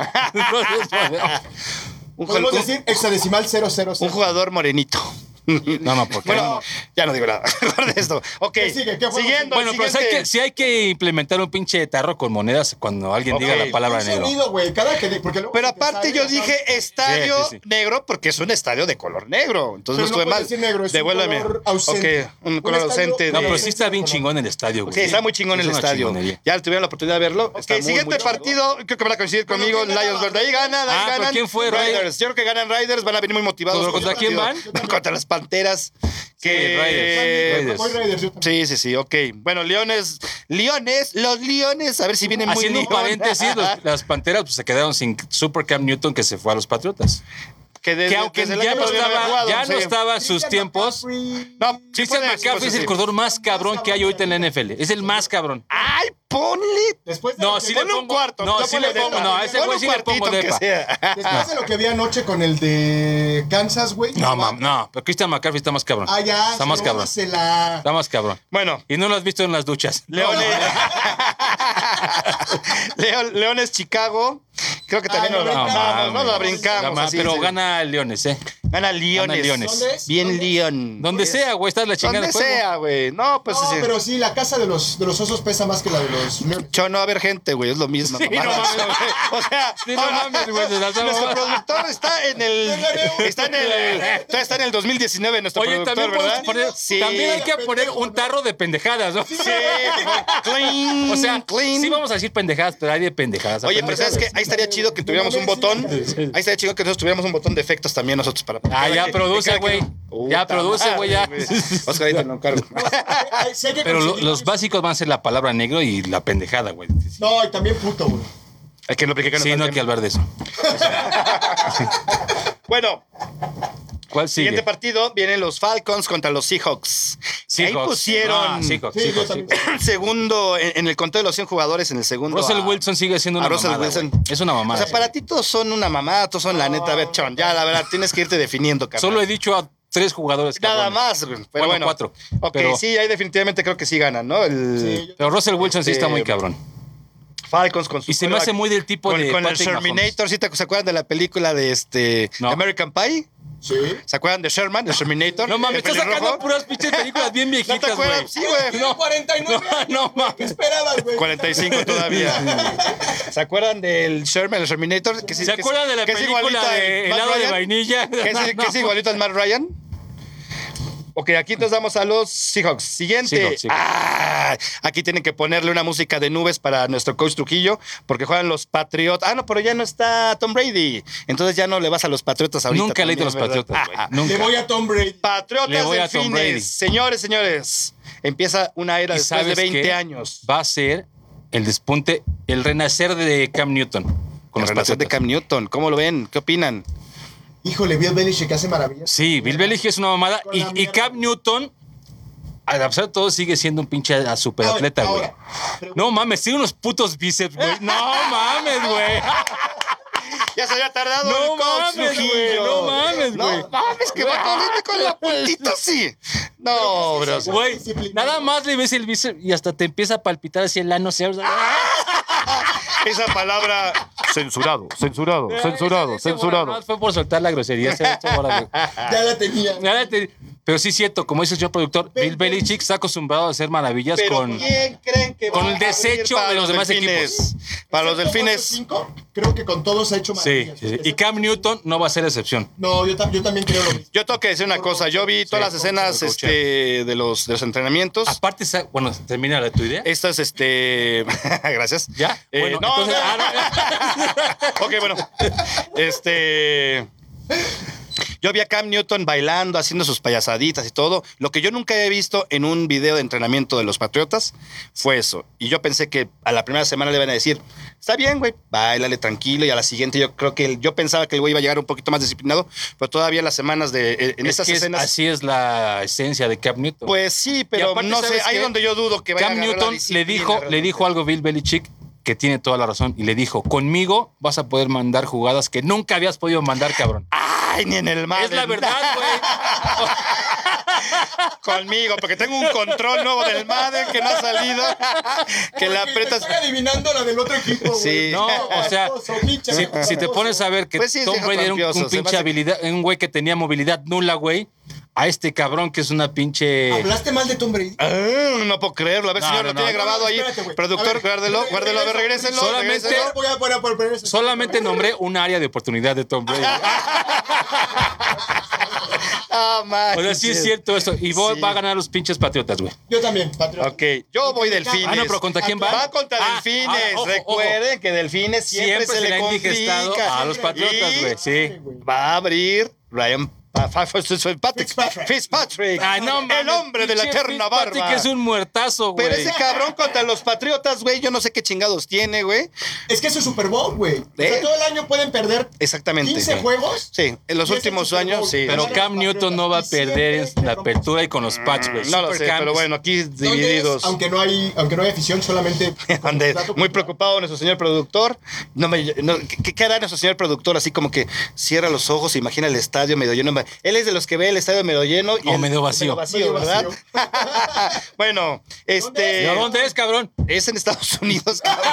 Un, Podemos un- decir hexadecimal cero cero un cero. jugador morenito. No, no, porque. Bueno, ya no digo nada. Mejor de esto. Ok. ¿Qué sigue? ¿Qué juego Siguiendo. bueno, el pero sí hay, que, siguiente. sí hay que implementar un pinche tarro con monedas cuando alguien diga Ok. la palabra Un negro. sonido, güey. Cada que. Porque luego Pero se te aparte sale yo acá. dije estadio Sí, sí, sí. negro porque es un estadio de color negro. Entonces Pero no no estuve puedes mal. decir negro, es un Devuélveme. color ausente. Ok, un Un color estadio- ausente. No, de- pero sí está bien chingón el estadio, güey. Sí, está muy chingón Es el una estadio. chingonería. Ya tuvieron la oportunidad de verlo. Ok, Está muy, siguiente muy partido. Creo que van a coincidir Pero conmigo. ¿quién Lions ganaba? Verde. Ahí ganan, ahí Ah, ¿pero ganan. quién fue, Rey? Raiders. Yo creo que ganan Raiders. Van a venir muy motivados. ¿Pero con contra su quién partido. van? Contra las Panteras. Que... Raiders. Raiders. Voy Raiders, yo también. Sí, sí, sí, ok. Bueno, Leones, Leones, los Leones, a ver si vienen muy Haciendo un león. paréntesis, los- las Panteras pues, se quedaron sin Super Cam Newton que se fue a los Patriotas. que, desde, Que aunque desde el ya año no pasado había estaba, jugado, ya no sí. estaba en sus Christian tiempos. McCaffrey. No, sí Christian puede, sí McCaffrey puede, es el sí. corredor más cabrón que hay ahorita en la N F L. Es el más cabrón. Ay, ponle. Después de No, lo que- sí le Ponle un pongo. cuarto. No, no sí ponle le pongo. depa. No, a ese Ponle güey un sí le pongo cuartito, depa. que sea. Después de lo que vi anoche con el de Kansas, güey. No, mam, no. Pero Christian McCaffrey está más cabrón. Ah, ya. Está más cabrón. Se la... Está más cabrón. Bueno, Y no lo has visto en las duchas. Leones. Leo- Leones, Chicago. Creo que también Ay, nos no, la no, brincamos, mames. no la brincamos. Gama- así, pero sí. gana Leones, ¿eh? Gana Leones. Gana Leones. ¿Dónde es? Bien ¿Dónde es? León. Donde sea, güey, está la chingada Donde de juego. sea, güey. No, pues No, sí. pero sí, la casa de los, de los osos pesa más que la de los Leones. Yo no va a haber gente, güey, es lo mismo. Sí, mamá. no mames. O sea, Sí, no mames, güey, de las- nuestro productor está en el está en el todavía está en el dos mil diecinueve nuestro Oye, productor, también, podemos ¿verdad? poner, Sí. también hay que poner un tarro de pendejadas, ¿no? Sí, clean, O sea, clean. sí vamos a decir pendejadas, pero hay de pendejadas. Oye, pero ¿sabes qué? Ahí estaría chido que tuviéramos un botón. Ahí estaría chido que nosotros tuviéramos un botón de efectos también nosotros para. Ah, ya que- produce, cada güey. quien- Ya Puta produce, madre, güey, ya. Oscar, ahí te lo encargo. Ay, sí hay que Pero lo- conseguir- los básicos van a ser la palabra negro y la pendejada, güey. No, y también puto, güey. Hay que no aplique que no Sí, no hay falten. que hablar de eso. Bueno, ¿Cuál sigue? siguiente partido vienen los Falcons contra los Seahawks. Que Ahí Seahawks. pusieron Ah, Seahawks, Sí, yo Seahawks, también. Seahawks. segundo en, en el conteo de los cien jugadores en el segundo. Russell a- Wilson sigue siendo a una Russell mamada, Wilson. güey. Es una O mamada. sea, para ti todos son una mamada, todos son la neta. A ver, Chon, ya la verdad tienes que irte definiendo, cabrón. Solo he dicho a tres jugadores. Nada cabrones. más, güey. Pero Bueno, bueno, cuatro. Ok, Pero- sí, ahí definitivamente creo que sí ganan, ¿no? El Sí, yo- Pero Russell Wilson sí está muy Eh, cabrón. Falcons con su Y se me quarterback, hace muy del tipo con, de con el Patrick Sherminator. ¿Sí te, se acuerdan de la película de este No. de American Pie? Sí. ¿Se acuerdan de Sherman, el Terminator? No mames, El estás sacando pelirrojo. puras pinches películas bien ¿No te viejitas, güey. acuerdas? Sí, güey. No, cuarenta y nueve No, años, no, güey. mames. ¿Qué esperabas, güey? cuarenta y cinco todavía. ¿Se acuerdan del Sherman, el Terminator? Que sí- ¿Se que- acuerdan de la que es película igualito al de Matt helado de Ryan? vainilla? ¿Que es, que es igualito al Matt Ryan? Ok, aquí entonces damos a los Seahawks. Siguiente. Seahawks, Seahawks. Ah, aquí tienen que ponerle una música de nubes para nuestro coach Trujillo, porque juegan los Patriotas. Ah, no, pero ya no está Tom Brady. Entonces ya no le vas a los Patriotas ahorita. Nunca le he ido a los también, ¿verdad? Patriotas, güey. Ah, ah. Nunca. Le voy a Tom Brady. Patriotas Le voy a Tom Delfines. Brady. Señores, señores, empieza una era ¿Y después de sabes veinte qué? años. Va a ser el despunte, el renacer de Cam Newton. Con Con los la relación de Patriotas. Cam Newton. ¿Cómo lo ven? ¿Qué opinan? Híjole, Bill Belichick hace maravillas. Sí, Bill Belichick es una mamada. Con Y, la y mierda. Cam Newton, a pesar de todo, sigue siendo un pinche a- superatleta, güey. Ahora, ahora, No mames, tiene unos putos bíceps, güey. No mames, güey. Ya se había tardado No el coach, mames, güey, Trujillo. no mames, güey. No mames, que va corriendo con la puntita así. No, bro. Güey, nada más le ves el bíceps y hasta te empieza a palpitar así el ano. ¿Sabes? Esa palabra... Censurado, censurado, censurado, Ese censurado. borrador fue por soltar la grosería. ese- ese borrador. ya la tenía. Nada, te- Pero sí es cierto, como dice el señor productor, Bill Belichick está acostumbrado a hacer maravillas Pero con... ¿quién creen que con va el a abrir desecho para de los demás delfines? equipos? Para los Excepto delfines. cuatro, cinco, creo que con todos ha hecho Sí, maravillas. sí, sí. Y Cam Newton no va a ser excepción. No, yo, tam- yo también creo lo mismo. Yo tengo que decir una cosa. Yo vi todas las escenas coach. este, de, los, de los entrenamientos. Aparte, sa- bueno, termina la tu idea. Estas, este. Gracias. ¿Ya? Eh, Bueno, no, entonces- no. ah, no. Ok, bueno. Este. Yo vi a Cam Newton bailando, haciendo sus payasaditas y todo. Lo que yo nunca he visto en un video de entrenamiento de los Patriotas fue eso. Y yo pensé que a la primera semana le iban a decir, está bien, güey, báilale tranquilo. Y a la siguiente yo creo que el- yo pensaba que el güey iba a llegar un poquito más disciplinado, pero todavía en las semanas de eh, en Es estas que es- escenas. así es la esencia de Cam Newton. Pues sí, Y pero aparte, no sé, ¿sabes ahí qué? es donde yo dudo que vaya Cam a agarrar la Newton le disciplina, dijo, le realmente. dijo algo a Bill Belichick que tiene toda la razón y le dijo, conmigo vas a poder mandar jugadas que nunca habías podido mandar, cabrón. Ay, ni en el mar. Es la verdad, güey. Conmigo, porque tengo un control nuevo del Madden que no ha salido. Que la Porque apretas. Estoy adivinando la del otro equipo, güey. Sí. No, o sea, Casposo, pinche si, casposo. si te pones a ver que Pues sí, es Tom viejo Brady era un, tramposo, un se me pinche hace- habilidad, un güey que tenía movilidad nula, güey, a este cabrón que es una pinche... ¿Hablaste mal de Tom Brady? Ah, no puedo creerlo. A ver, No, señor, no, lo no. tiene grabado No, no, ahí. espérate, güey. Productor, A ver, guárdelo, guárdelo, a ver, regrésenlo. Solamente- regrésenlo. Voy a poner por poner eso. Solamente nombré un área de oportunidad de Tom Brady. Ah, man. O sea, sí es cierto esto. Y vos Sí. va a ganar los pinches patriotas, güey. Yo también, Patriota. Ok, yo voy Delfines. Ah, no, pero ¿contra quién va? Va contra Ah, Delfines. ah, ojo, Recuerden que Delfines siempre, Siempre se, se le le ha indigestado complica. a los patriotas, Y güey. Sí. Va a abrir Ryan Pa- Fa- Fa- Fitzpatrick. Fitzpatrick. Fitzpatrick. Ay, no mames, El hombre de la pinche eterna Fitzpatrick barba. es un muertazo, güey. Pero ese cabrón contra los Patriotas, güey, yo no sé qué chingados tiene, güey. Es que es su Super Bowl, güey. O ¿Eh? sea, todo el año pueden perder Exactamente. quince juegos. Sí, en los Y es el últimos Super años, Bowl. sí. Pero Ganan Cam los Newton no va a Patriotas y perder en siempre la le rompen. apertura y con los Pats, güey. No lo Super sé, Cam pero es- bueno, aquí ¿Dónde es? divididos. Aunque no hay, aunque no hay afición, solamente. Ande, Dato muy cultural. preocupado nuestro señor productor. No me, no, ¿qué, ¿Qué hará nuestro señor productor? Así como que cierra los ojos, imagina el estadio medio lleno. Él es de los que ve el estadio medio lleno. Y O él- medio vacío. Medio vacío, Medio ¿verdad? vacío. Bueno, este... ¿De dónde es, cabrón? Es en Estados Unidos, cabrón.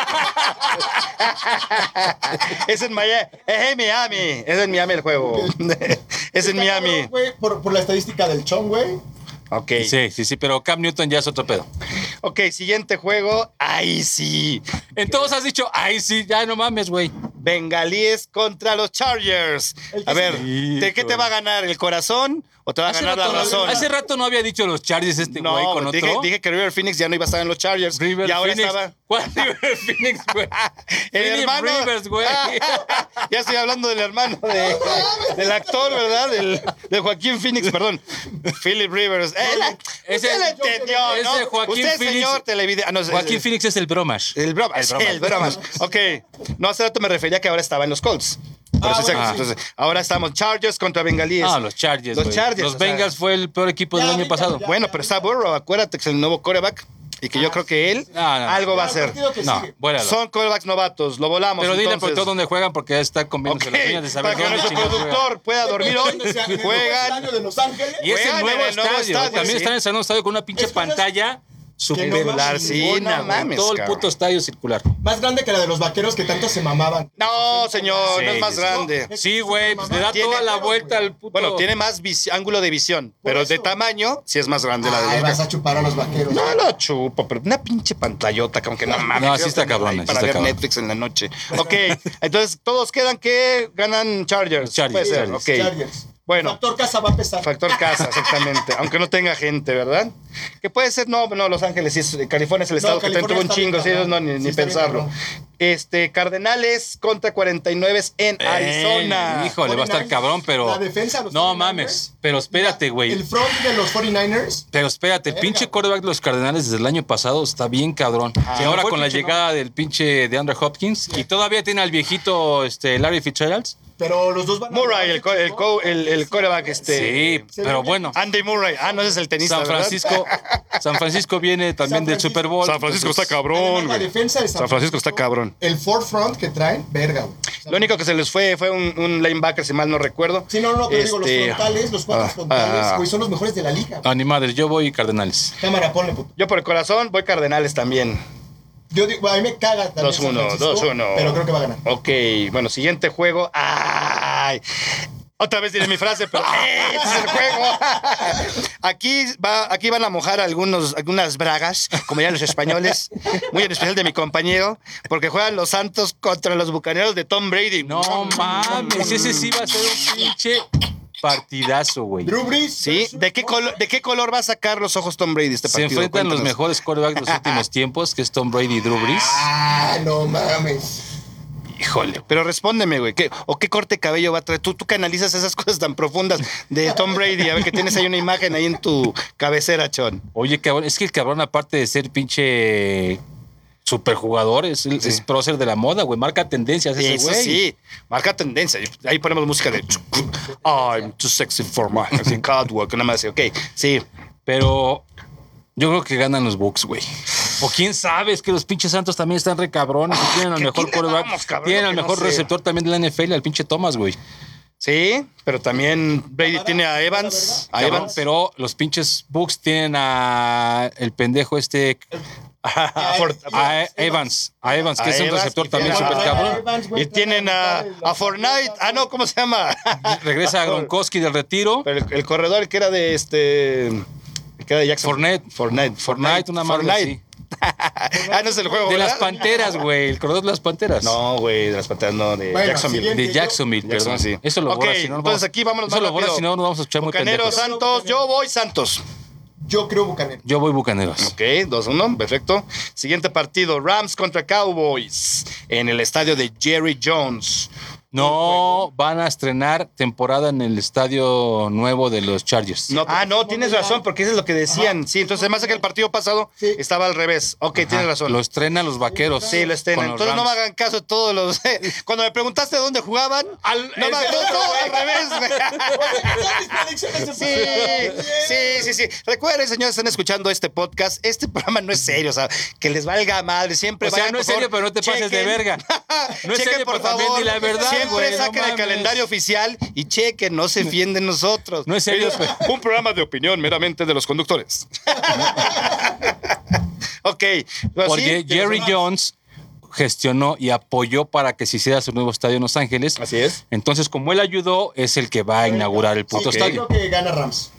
Es en Miami. Es en Miami. Es en Miami el juego. Es en Está Miami. cabrón, güey, por, por la estadística del Chong, güey. Ok. Sí, sí, sí, pero Cam Newton ya es otro pedo. Ok, siguiente juego. Ay, sí. Entonces has dicho, ay, sí, ya no mames, güey. Bengalíes contra los Chargers. El que A ver, sigue. ¿de qué te va a ganar? ¿El corazón o te va a Hace ganar rato, la no, razón? hace rato no había dicho los Chargers este No, güey con otro. dije, dije que River Phoenix ya no iba a estar en los Chargers. River y ahora Phoenix. estaba. ¿Cuál River Phoenix, güey? El Philip hermano. Rivers, güey. Ya estoy hablando del hermano de- del actor, ¿verdad? Del, de Joaquín Phoenix, perdón. Philip Rivers. Él, Ese- usted lo entendió, ¿no? ese Joaquín Usted, Phoenix- señor televidente. Ah, no, Joaquín es- Phoenix es el bromas. El bromas. El bromas. El bromas. Ok. No, hace rato me refería que ahora estaba en los Colts. Por Ah, eso sé- bueno, sí. entonces, ahora estamos Chargers contra Bengalíes. Ah, los Chargers, Los güey. Chargers, Los o sea. Bengals fue el peor equipo del Ya, año ya, pasado. ya. Bueno, pero está Burrow, acuérdate que es el nuevo quarterback y que yo creo que él No, no, no. algo va a El hacer. partido que No, sigue. vuélalo. Son quarterbacks novatos, lo volamos. Pero dile por entonces. todo dónde juegan porque ya está Ok, comiéndose las uñas de saber para que dónde nuestro chingados juegan. productor pueda dormir hoy, ¿Dónde sea? En el nuevo juegan. estadio de Los Ángeles. Y es el Juegan nuevo en el nuevo estadio. estadio, También sí. están en el nuevo estadio con una pinche Es que no es- pantalla super no mames, sí, chingona, no güey. mames, Todo el cabrón. puto estadio circular. Más grande que la de los vaqueros que tanto se mamaban. No, señor, Sí, no es más sí, sí. grande. No, Sí, güey, pues le da Tiene- toda la vuelta al puto. Bueno, tiene más vis- ángulo de visión, Por pero de eso. tamaño sí es más grande la de Ay, los vas a chupar a los vaqueros. No lo chupo, pero una pinche pantallota, como que no mames. No, sí creo está que cabrón, hay sí Para está ver cabrón. Netflix en la noche. Ok, entonces todos quedan que ganan Chargers. Los Chargers, Puede ser, Chargers. ok. Chargers. Bueno. Factor casa va a pesar. Factor casa, exactamente. Aunque no tenga gente, ¿verdad? Que puede ser, no, no, Los Ángeles, sí, es- California es el No, estado que California tuvo un está chingo, bien, sí, ellos no, cabrón. ni, Sí, ni está bien, pensarlo. cabrón. Este, Cardenales contra cuarenta y nueve en Arizona. Eh, híjole, va a estar cuarenta y nueve, cabrón, pero. la defensa de los No cuarenta y nueve, mames. Pero espérate, güey. El front de los cuarenta y nueve ers. Pero espérate, el Verga, pinche güey. quarterback de los Cardenales desde el año pasado está bien cabrón. y ahora fue con la pinche, ¿no? llegada del pinche de Andrew Hopkins y todavía tiene al viejito este, Larry Fitzgerald. Pero los dos van a. Murray, el, co- el, co- el, el quarterback, este. Sí, se pero ve bueno. Andy Murray. Ah, no, ese es el tenista, San ¿verdad? Francisco, San Francisco viene también San del Francisco- Super Bowl. San Francisco está entonces, cabrón, Además, la güey. defensa de San, San Francisco está cabrón. El forefront que traen, verga, güey. O sea, Lo único que se les fue fue un, un linebacker, si mal no recuerdo. Sí, no, no, pero digo, los Este, frontales, los cuatro ah, frontales, ah. güey, son los mejores de la liga. Ah, ni madres, yo voy Cardenales. Cámara, ponle, puto. Yo por el corazón voy Cardenales también. Yo digo, a mí me caga también dos San uno, Francisco, dos uno. pero creo que va a ganar. Ok, bueno, siguiente juego. ¡Ay! Otra vez diré mi frase, pero ¡eh! ¡Este es el juego! Aquí, va, aquí van a mojar algunos, algunas bragas, como ya los españoles, muy en especial de mi compañero, porque juegan los Santos contra los Bucaneros de Tom Brady. No mames, ese sí va a ser un pinche partidazo, güey. Drew Brees. ¿Sí? ¿De qué, color, ¿De qué color va a sacar los ojos Tom Brady este Se partido? enfrentan los Cuéntanos. mejores quarterbacks de los últimos tiempos, que es Tom Brady y Drew Brees. Ah, no mames. Híjole, pero respóndeme, güey. ¿qué, ¿O qué corte de cabello va a traer? ¿Tú, tú que analizas esas cosas tan profundas de Tom Brady. A ver que tienes ahí una imagen ahí en tu cabecera, Chon. Oye, cabrón, es que el cabrón, aparte de ser pinche superjugador, es, es prócer de la moda, güey. Marca tendencias ese Eso güey. sí, marca tendencia. Ahí ponemos música de I'm too sexy for my así, catwalk, nada más así, ok, sí. Pero yo creo que ganan los Bucks, güey. O quién sabe, es que los pinches Santos también están re cabrones. y tienen al ¿qué- mejor quién quarterback. ganamos, cabrón? Tienen Lo al que no mejor sé. receptor también de la N F L, al pinche Thomas, güey. Sí, pero también Brady tiene a Evans. A Cabrón, Evans. pero los pinches Bucks tienen a el pendejo este. A Fort- A Evans. A Evans, que A es un Evans, receptor y también tienen súper a- cabrón. Y tienen a, a Fortnite. Ah, no, ¿cómo se llama? Regresa a Gronkowski del retiro. Pero el, el corredor que era de este. Que era de Jackson. Fournette. Fortnite. Fortnite, una madre así. ah, no es el juego. De ¿verdad? las Panteras, güey. El corredor de las Panteras. No, güey, de las panteras, no, de Bueno, Jacksonville. siguiente. De Jacksonville, Jackson, perdón. sí. Eso lo Ok, borra, si no, no entonces vamos- aquí vámonos Eso más lo borra, rápido. si no nos vamos a escuchar muy Bucaneros, pendejos. Santos, yo voy Santos. Yo creo Bucanero. Yo voy Bucaneros. Ok, dos uno, perfecto. Siguiente partido, Rams contra Cowboys en el estadio de Jerry Jones. No van a estrenar temporada en el estadio nuevo de los Chargers. No, ah, no, tienes razón, porque eso es lo que decían. Sí, entonces además de que el partido pasado Sí. estaba al revés. Ok, tienes razón. Lo estrenan los vaqueros. Sí, lo estén. con los Entonces no me Rams. hagan caso de todos los. Cuando me preguntaste dónde jugaban, no me hagan todo, todo al revés, güey. Sí, sí, sí, sí. Recuerden, señores, están escuchando este podcast. Este programa no es serio, o sea, que les valga madre. Siempre O sea, vayan, no es por serio, favor, pero no te pases de chequen. verga. No es Chequen, serio, por pero también favor. di la verdad, Siempre güey, no saquen el mames. calendario oficial y chequen, no se fíen de nosotros. No es serio, Es pero- un programa de opinión meramente de los conductores. Ok. pues Porque sí, Jerry tienes- Jones gestionó y apoyó para que se hiciera su nuevo estadio en Los Ángeles. Así es. Entonces, como él ayudó, es el que va a inaugurar el puto Sí, estadio. creo que gana Rams.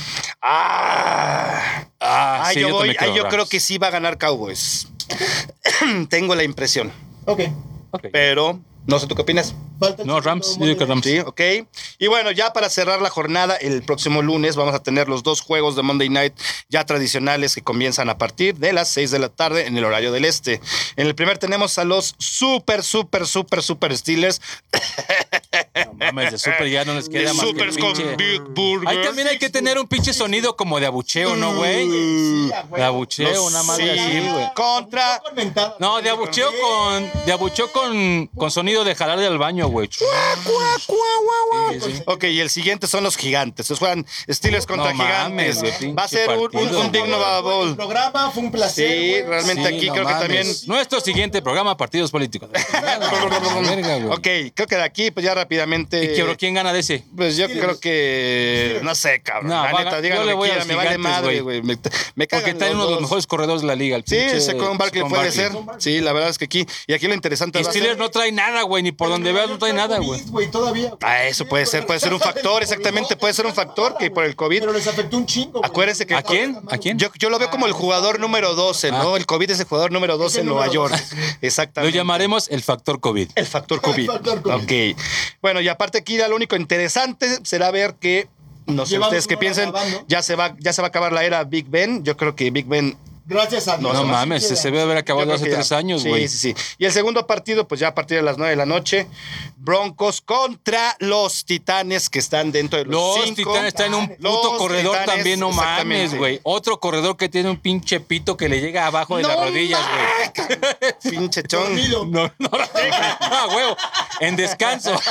Ah. Ah, Ay, sí, yo, yo voy, también ay, creo yo Rams. creo que sí va a ganar Cowboys. Tengo la impresión. Ok. Ok. Pero, no sé, ¿tú qué opinas? Falta el No, segundo Rams, yo digo que Monday Rams. Sí, ok. Y bueno, ya para cerrar la jornada, el próximo lunes vamos a tener los dos juegos de Monday Night ya tradicionales que comienzan a partir de las seis de la tarde en el horario del este. En el primer tenemos a los super, super, super, super Steelers. No mames, de super ya no les De queda más que el supers con pinche... Big Burger. Ahí también hay que tener un pinche sonido como de abucheo, ¿no, güey? Sí, a huevo. De abucheo, una madre sí, así, güey. Contra... Con mentada. No, de abucheo con... De abucheo con, con sonido de jalar del baño, güey. Sí, sí. Ok, y el siguiente son los gigantes. Entonces juegan Steelers contra No mames, gigantes. güey, Va a pinche ser un, un, partido, un digno El bowl. programa fue un placer. Sí, güey. realmente Sí, aquí no creo que mames. también... Nuestro siguiente programa, Partidos Políticos. Verga, güey. Ok, creo que de aquí pues ya rápidamente... ¿Y qué- quién gana de ese? Pues yo creo que... No sé, cabrón. No, la va- neta, yo díganme le voy quién, a los me vale gigantes, madre, güey. güey. Me, me cagan Porque trae los uno de los dos. mejores corredores de la liga. el Sí, pinche ese con Barkley Saquon puede Barkley. ser. Sí, la verdad es que aquí... Y aquí lo interesante Y va a ser... Steelers no trae nada, güey, ni por Pero donde no, veas yo no trae traigo nada, COVID, güey. güey, todavía. Ah, eso puede ser, puede ser un factor, exactamente, puede ser un factor que por el COVID... Pero les afectó un chingo. güey. Acuérdense que- ¿A quién? ¿A quién? Yo, yo lo veo como el jugador número doce, ¿no? El COVID es el jugador número doce el en Nueva número York. doce, sí. Exactamente. Lo llamaremos el factor COVID. El factor COVID. El factor COVID. Ok. Bueno, ya aparte aquí lo único interesante será ver que, no sé Llevamos ustedes qué una piensen, grabando. ya se, va, ya se va a acabar la era Big Ben. Yo creo que Big Ben... Gracias a Dios. No, Así mames, queda. se debe haber yo acabado creo hace que ya. tres años, Sí, güey. sí, sí. Y el segundo partido, pues ya a partir de las nueve de la noche, Broncos contra los Titanes que están dentro de los, Los cinco. Titanes están en un puto Los corredor Titanes, también, no mames, exactamente. güey. Otro corredor que tiene un pinche pito que le llega abajo de No las rodillas, güey. Pinche chon. Dormido. No, no, ah, huevo. En descanso.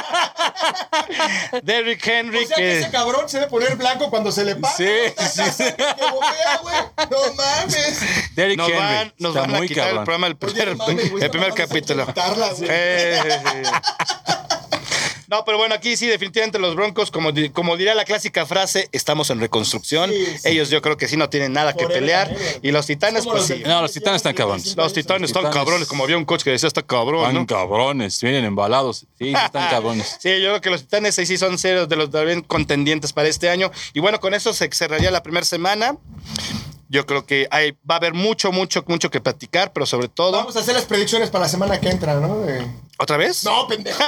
Derrick Henry, O sea que que... ese cabrón se debe poner blanco cuando se le pasa. Sí, sí, sí. Que bombea, güey. No mames. Derrick Nos Henry. van, nos Está van a muy quitar cabrón. el programa el primer, Oye, no mames, güey, el primer esta mamada capítulo. hay que quitarla, güey. Eh, No, pero bueno, aquí sí, definitivamente los Broncos, como, di- como diría la clásica frase, estamos en reconstrucción. Sí, sí. Ellos yo creo que sí no tienen nada que Forever pelear. and ever. Y los Titanes, Como pues los sí. Delfines. No, los Titanes están cabrones. Los Titanes están Titanes. cabrones, como había un coach que decía, está cabrón, Están ¿no? cabrones, vienen embalados. Sí, sí están cabrones. Sí, yo creo que los Titanes ahí sí son serios de los también contendientes para este año. Y bueno, con eso se cerraría la primera semana. Yo creo que hay, va a haber mucho, mucho, mucho que platicar, pero sobre todo... Vamos a hacer las predicciones para la semana que entra, ¿no? De- ¿Otra vez? No, pendejo.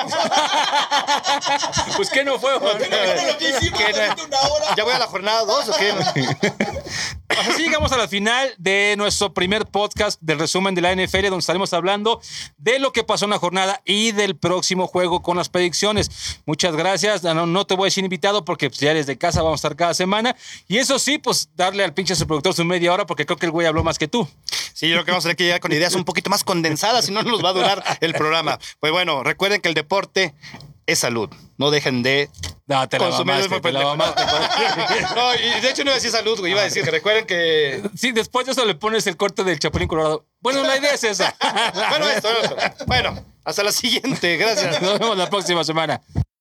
Pues que no fue, güey. Mira lo que hicimos ¿Qué? durante una hora. ¿Ya voy a la jornada dos o qué? Así llegamos a la final de nuestro primer podcast del resumen de la N F L, donde estaremos hablando de lo que pasó en la jornada y del próximo juego con las predicciones. Muchas gracias. No, no te voy a decir invitado porque pues, ya desde casa vamos a estar cada semana. Y eso sí, pues darle al pinche superproductor su media hora porque creo que el güey habló más que tú. Sí, yo creo que vamos a tener que llegar con ideas un poquito más condensadas, si no nos va a durar el programa. Pues bueno, recuerden que el deporte es salud. No dejen de No, te la consumir mamaste, el te la mamaste. No, y de hecho no iba a decir salud, güey. Iba a decir que recuerden que... Sí, después de eso le pones el corte del Chapulín Colorado. Bueno, la idea es esa. Bueno, esto, esto. Bueno, hasta la siguiente. Gracias. Nos vemos la próxima semana.